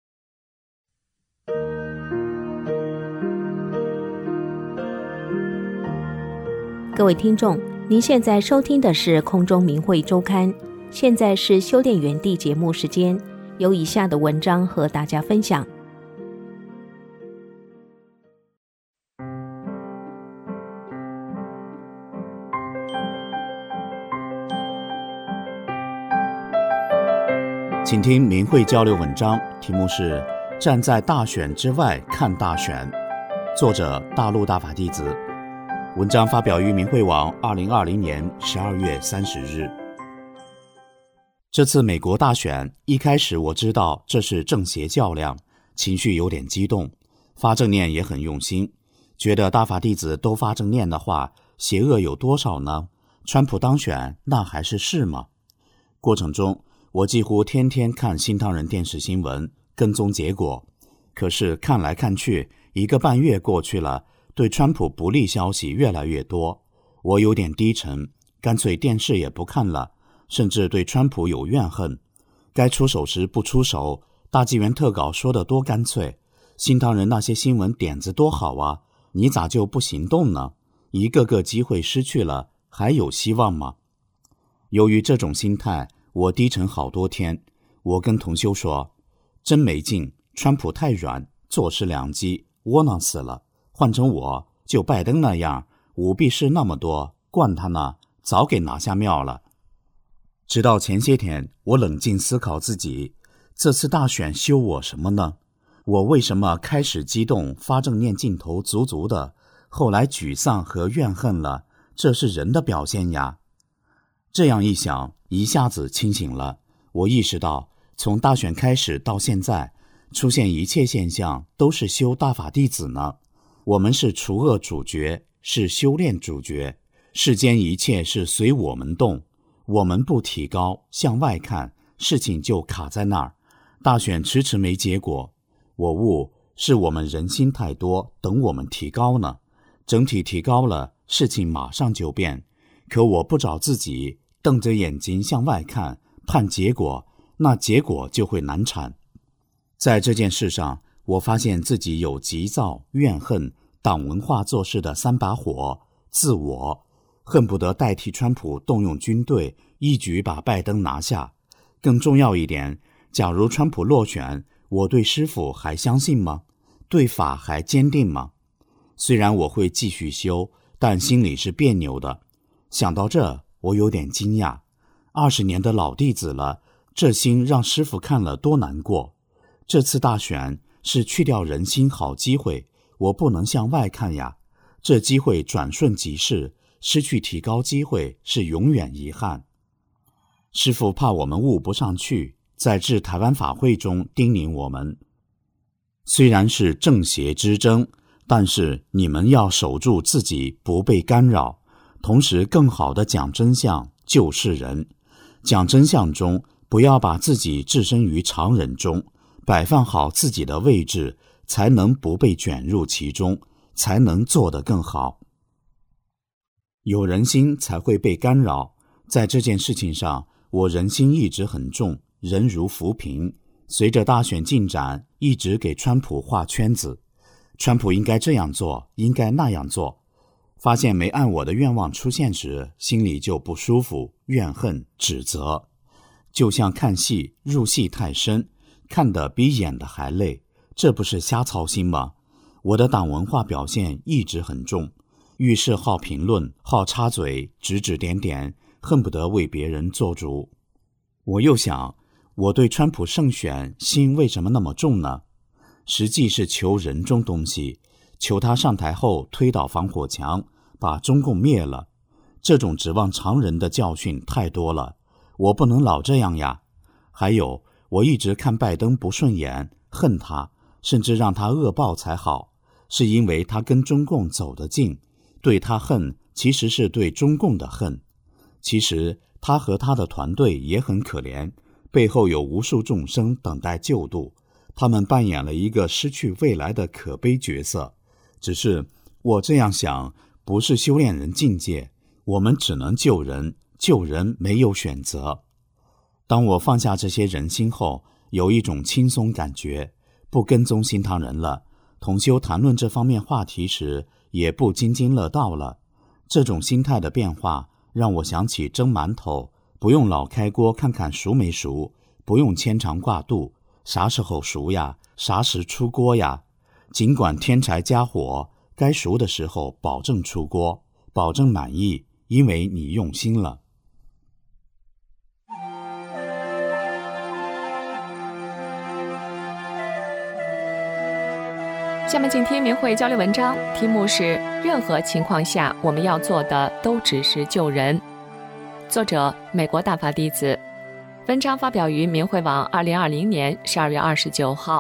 各位听众，您现在收听的是空中明慧周刊，现在是修炼园地节目时间，有以下的文章和大家分享。 请听明慧交流文章，题目是《站在大选之外看大选》，作者大陆大法弟子。文章发表于明慧网二零二零年十二月三十日。 这次美国大选，一开始我知道这是正邪较量，情绪有点激动，发正念也很用心，觉得大法弟子都发正念的话，邪恶有多少呢？川普当选，那还是事吗？过程中，我几乎天天看新唐人电视新闻，跟踪结果。可是看来看去，一个半月过去了，对川普不利消息越来越多，我有点低沉，干脆电视也不看了，甚至对川普有怨恨。该出手时不出手，大纪元特稿说得多干脆，新唐人那些新闻点子多好啊，你咋就不行动呢？一个个机会失去了，还有希望吗？由于这种心态，我低沉好多天。我跟同修说，真没劲，川普太软，做事两极，窝囊死了。换成我，就拜登那样，舞弊事那么多，惯他呢，早给拿下庙了。直到前些天，我冷静思考自己，这次大选修我什么呢？我为什么开始激动，发正念劲头足足的，后来沮丧和怨恨了？这是人的表现呀。这样一想，一下子清醒了。我意识到，从大选开始到现在，出现一切现象都是修大法弟子呢。我们是除恶主角，是修炼主角，世间一切是随我们动，我们不提高，向外看，事情就卡在那儿。大选迟迟没结果，我悟是我们人心太多，等我们提高呢。整体提高了，事情马上就变。可我不找自己，瞪着眼睛向外看，盼结果，那结果就会难产。在这件事上，我发现自己有急躁、怨恨、党文化做事的三把火，自我恨不得代替川普动用军队，一举把拜登拿下。更重要一点，假如川普落选，我对师父还相信吗？对法还坚定吗？虽然我会继续修，但心里是别扭的。想到这，我有点惊讶。二十年的老弟子了，这心让师父看了多难过。这次大选是去掉人心好机会，我不能向外看呀。这机会转瞬即逝，失去提高机会是永远遗憾。师父怕我们悟不上去，在致台湾法会中叮咛我们，虽然是正邪之争，但是你们要守住自己不被干扰，同时更好地讲真相，救世人。讲真相中，不要把自己置身于常人中，摆放好自己的位置，才能不被卷入其中，才能做得更好。有人心才会被干扰，在这件事情上，我人心一直很重，人如浮萍。随着大选进展，一直给川普画圈子，川普应该这样做，应该那样做。发现没按我的愿望出现时，心里就不舒服，怨恨、指责。就像看戏，入戏太深，看得比演得还累，这不是瞎操心吗？我的党文化表现一直很重，遇事好评论，好插嘴，指指点点，恨不得为别人做主。我又想，我对川普胜选心为什么那么重呢？实际是求人中东西，求他上台后推倒防火墙，把中共灭了。这种指望常人的教训太多了，我不能老这样呀。还有，我一直看拜登不顺眼，恨他，甚至让他恶报才好，是因为他跟中共走得近，对他恨其实是对中共的恨。其实他和他的团队也很可怜，背后有无数众生等待救度，他们扮演了一个失去未来的可悲角色。只是我这样想，不是修炼人境界，我们只能救人，救人没有选择。当我放下这些人心后，有一种轻松感觉，不跟踪新唐人了，同修谈论这方面话题时也不津津乐道了。这种心态的变化让我想起蒸馒头，不用老开锅看看熟没熟，不用牵肠挂肚，啥时候熟呀，啥时出锅呀。尽管添柴加火，该熟的时候保证出锅，保证满意，因为你用心了。 下面请听明慧交流文章，题目是任何情况下我们要做的都只是救人。作者美国大法弟子， 文章发表于明慧网二零二零年十二月二十九号。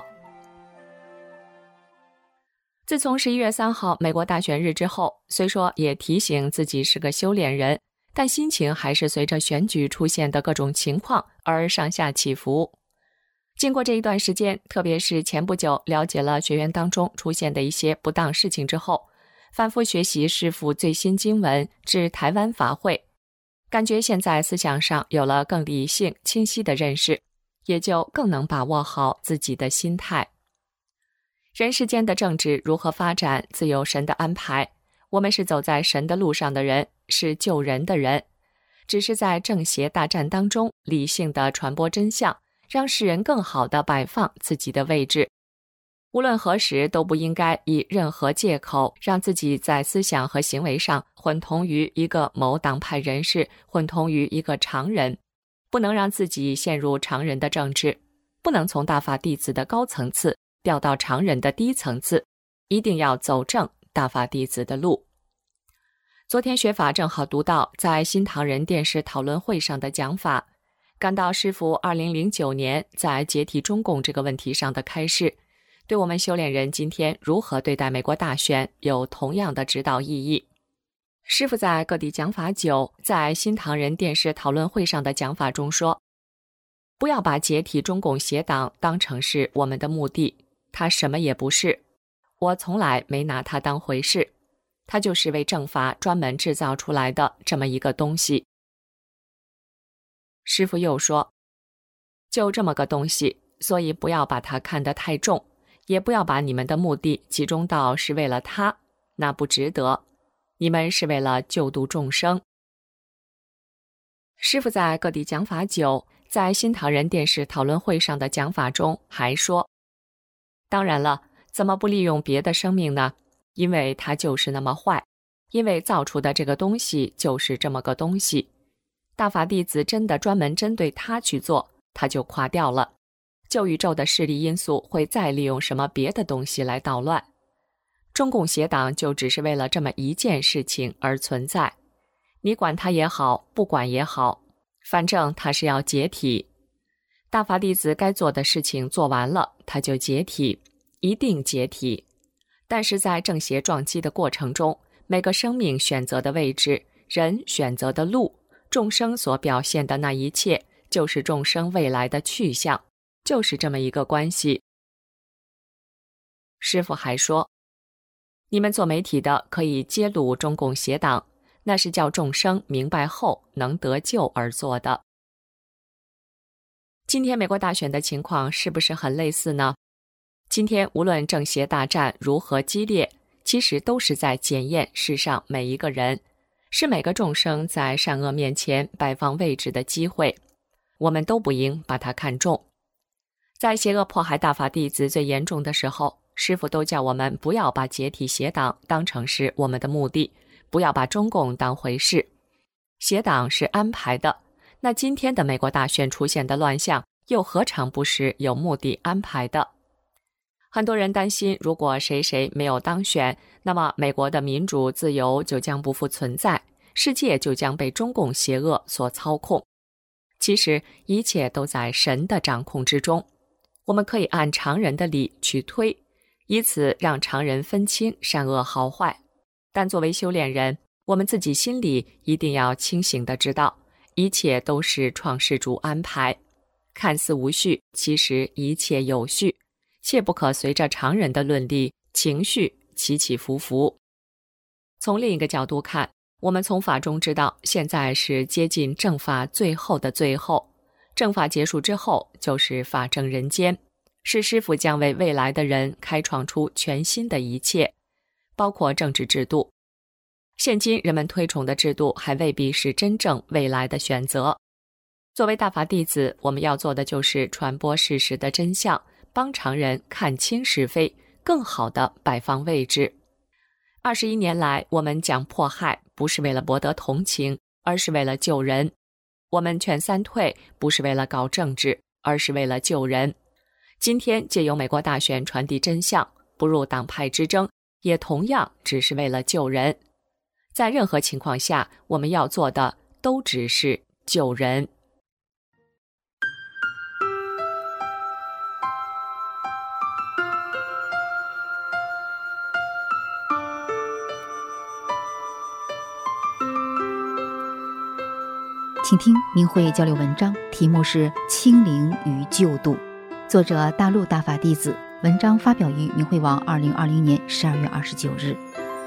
自从十一月三号美国大选日之后，虽说也提醒自己是个修炼人，但心情还是随着选举出现的各种情况而上下起伏。经过这一段时间，特别是前不久了解了学院当中出现的一些不当事情之后，反复学习师父最新经文至台湾法会，感觉现在思想上有了更理性清晰的认识，也就更能把握好自己的心态。人世间的政治如何发展，自有神的安排。我们是走在神的路上的人，是救人的人，只是在正邪大战当中理性地传播真相，让世人更好地摆放自己的位置。无论何时都不应该以任何借口让自己在思想和行为上混同于一个某党派人士，混同于一个常人，不能让自己陷入常人的政治，不能从大法弟子的高层次掉到常人的低层次，一定要走正大法弟子的路。昨天学法正好读到在新唐人电视讨论会上的讲法，感到师父二零零九年在解体中共这个问题上的开示，对我们修炼人今天如何对待美国大选有同样的指导意义。师父在各地讲法九，在新唐人电视讨论会上的讲法中说，不要把解体中共邪党当成是我们的目的，它什么也不是，我从来没拿它当回事，它就是为正法专门制造出来的这么一个东西。师父又说，就这么个东西，所以不要把它看得太重，也不要把你们的目的集中到是为了它，那不值得，你们是为了救度众生。师父在各地讲法九，在新唐人电视讨论会上的讲法中还说，当然了，怎么不利用别的生命呢？因为它就是那么坏，因为造出的这个东西就是这么个东西。大法弟子真的专门针对它去做，它就垮掉了。旧宇宙的势力因素会再利用什么别的东西来捣乱。中共邪党就只是为了这么一件事情而存在，你管它也好，不管也好，反正它是要解体。大法弟子该做的事情做完了，它就解体，一定解体。但是在正邪撞击的过程中，每个生命选择的位置，人选择的路，众生所表现的那一切，就是众生未来的去向，就是这么一个关系。师父还说，你们做媒体的可以揭露中共邪党，那是叫众生明白后能得救而做的。今天美国大选的情况是不是很类似呢？今天无论正邪大战如何激烈，其实都是在检验世上每一个人，是每个众生在善恶面前摆放位置的机会，我们都不应把它看重。在邪恶迫害大法弟子最严重的时候，师父都叫我们不要把解体邪党当成是我们的目的，不要把中共当回事。邪党是安排的，那今天的美国大选出现的乱象，又何尝不是有目的安排的？很多人担心，如果谁谁没有当选，那么美国的民主自由就将不复存在，世界就将被中共邪恶所操控。其实一切都在神的掌控之中，我们可以按常人的理去推，以此让常人分清善恶好坏。但作为修炼人，我们自己心里一定要清醒地知道，一切都是创世主安排，看似无序，其实一切有序，切不可随着常人的论理、情绪起起伏伏。从另一个角度看，我们从法中知道，现在是接近正法最后的最后，正法结束之后就是法正人间，是师父将为未来的人开创出全新的一切，包括政治制度。现今人们推崇的制度还未必是真正未来的选择。作为大法弟子，我们要做的就是传播事实的真相，帮常人看清是非，更好地摆放位置。二十一年来，我们讲迫害，不是为了博得同情，而是为了救人。我们劝三退，不是为了搞政治，而是为了救人。今天借由美国大选传递真相，不入党派之争，也同样只是为了救人。在任何情况下，我们要做的都只是救人。 请听明慧交流文章，题目是《清零与救度》，作者大陆大法弟子，文章发表于明慧网二零二零年十二月二十九日。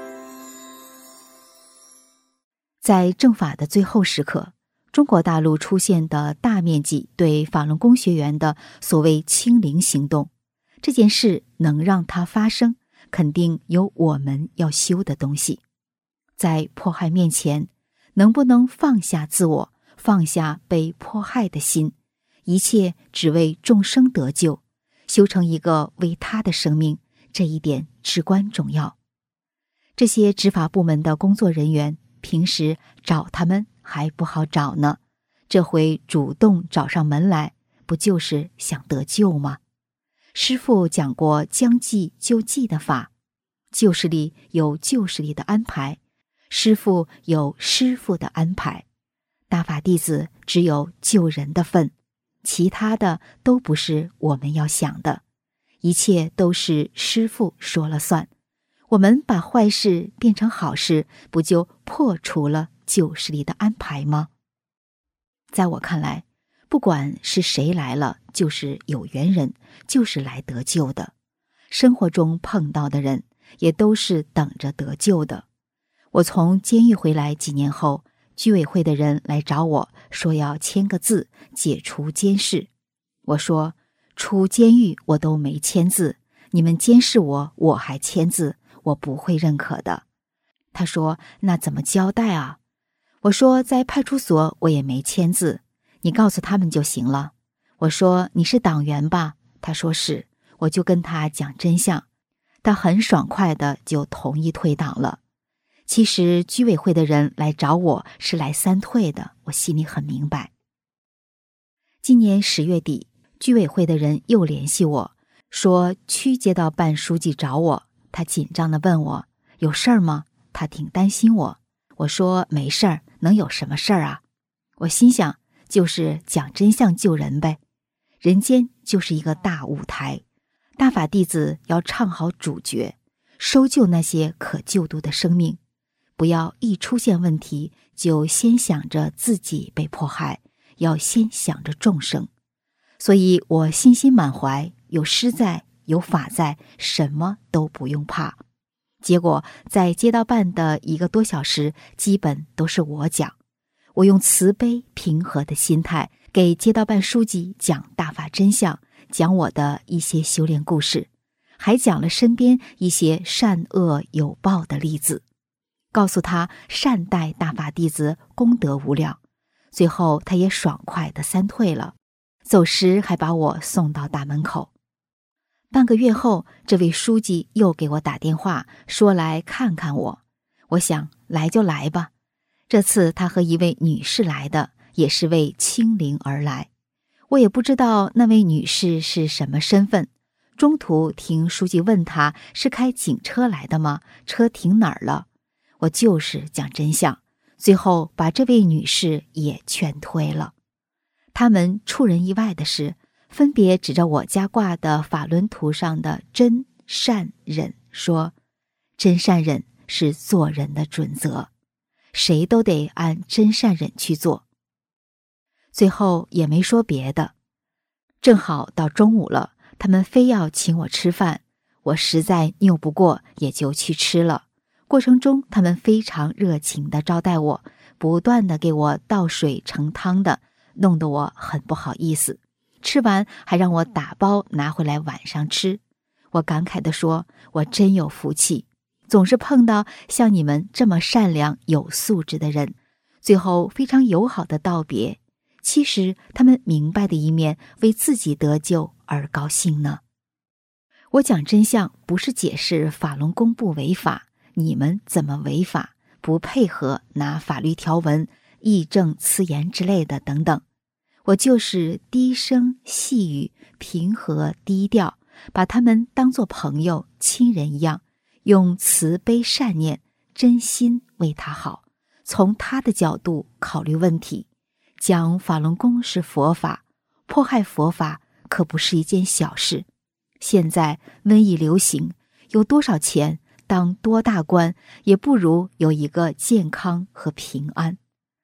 在政法的最后时刻，中国大陆出现的大面积对法轮功学员的所谓清零行动，这件事能让它发生，肯定有我们要修的东西。在迫害面前，能不能放下自我，放下被迫害的心，一切只为众生得救，修成一个为他的生命，这一点至关重要。这些执法部门的工作人员，平时找他们还不好找呢，这回主动找上门来，不就是想得救吗？师父讲过将计就计的法，旧事里有旧事里的安排，师父有师父的安排，大法弟子只有救人的份，其他的都不是我们要想的，一切都是师父说了算。我们把坏事变成好事，不就破除了旧事里的安排吗？在我看来，不管是谁来了，就是有缘人，就是来得救的。生活中碰到的人，也都是等着得救的。我从监狱回来几年后，居委会的人来找我，说要签个字，解除监视。我说，出监狱我都没签字，你们监视我，我还签字，我不会认可的。他说，那怎么交代啊？我说，在派出所我也没签字，你告诉他们就行了。我说，你是党员吧？他说是，我就跟他讲真相，他很爽快的就同意退党了。其实居委会的人来找我是来三退的，我心里很明白。今年十月底，居委会的人又联系我，说区街道办书记找我，他紧张地问我有事儿吗？他挺担心我。我说没事儿，能有什么事儿啊？我心想，就是讲真相救人呗。人间就是一个大舞台，大法弟子要唱好主角，收救那些可救度的生命，不要一出现问题就先想着自己被迫害，要先想着众生。所以我信心满怀，有师在，有法在，什么都不用怕。结果在街道办的一个多小时，基本都是我讲。我用慈悲平和的心态给街道办书记讲大法真相，讲我的一些修炼故事，还讲了身边一些善恶有报的例子，告诉他善待大法弟子功德无量。最后他也爽快地三退了，走时还把我送到大门口。半个月后，这位书记又给我打电话，说来看看我。我想来就来吧。这次他和一位女士来的，也是为清零而来。我也不知道那位女士是什么身份，中途听书记问她是开警车来的吗？车停哪儿了？我就是讲真相，最后把这位女士也劝退了。他们出人意外的是，分别指着我家挂的法轮图上的真善忍说，真善忍是做人的准则，谁都得按真善忍去做。最后也没说别的。正好到中午了，他们非要请我吃饭，我实在拗不过，也就去吃了。过程中他们非常热情地招待我，不断地给我倒水盛汤的，弄得我很不好意思。吃完还让我打包拿回来晚上吃。我感慨地说，我真有福气，总是碰到像你们这么善良有素质的人。最后非常友好的道别，其实他们明白的一面，为自己得救而高兴呢。我讲真相不是解释法轮功不违法，你们怎么违法，不配合，拿法律条文义正辞严之类的等等。我就是低声细语，平和低调，把他们当作朋友亲人一样，用慈悲善念真心为他好，从他的角度考虑问题。讲法轮功是佛法，迫害佛法可不是一件小事。现在瘟疫流行，有多少钱当多大官，也不如有一个健康和平安。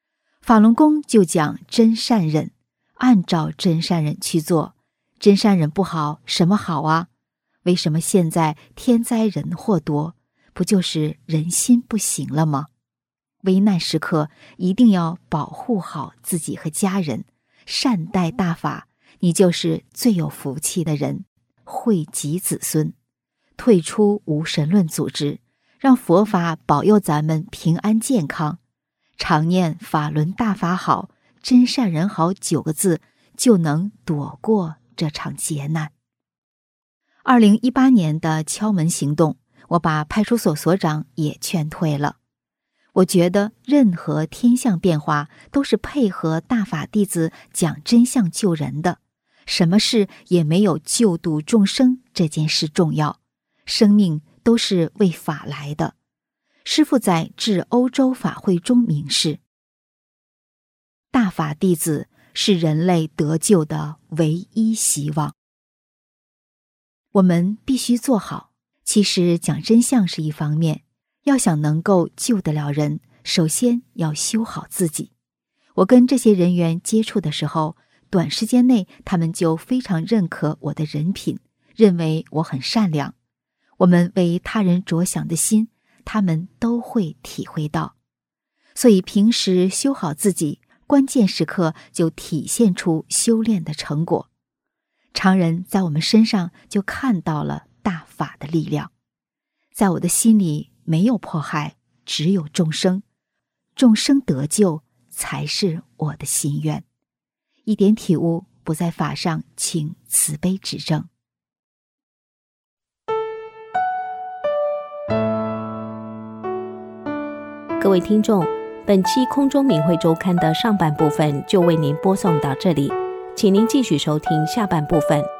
法轮功就讲真善忍，按照真善忍去做。真善忍不好，什么好啊？为什么现在天灾人祸多？不就是人心不行了吗？危难时刻一定要保护好自己和家人，善待大法，你就是最有福气的人。惠及子孙，退出无神论组织，让佛法保佑咱们平安健康。常念法轮大法好，真善人好九个字，就能躲过这场劫难。二零一八年的敲门行动，我把派出所所长也劝退了。我觉得任何天象变化都是配合大法弟子讲真相救人的，什么事也没有救度众生这件事重要，生命都是为法来的。师父在致欧洲法会中明示，大法弟子是人类得救的唯一希望。我们必须做好，其实讲真相是一方面，要想能够救得了人，首先要修好自己。我跟这些人员接触的时候，短时间内他们就非常认可我的人品，认为我很善良。我们为他人着想的心，他们都会体会到。所以平时修好自己，关键时刻就体现出修炼的成果。常人在我们身上就看到了大法的力量。在我的心里没有迫害，只有众生，众生得救才是我的心愿。一点体悟，不在法上，请慈悲指正。 各位听众，本期空中明慧周刊的上半部分就为您播送到这里，请您继续收听下半部分。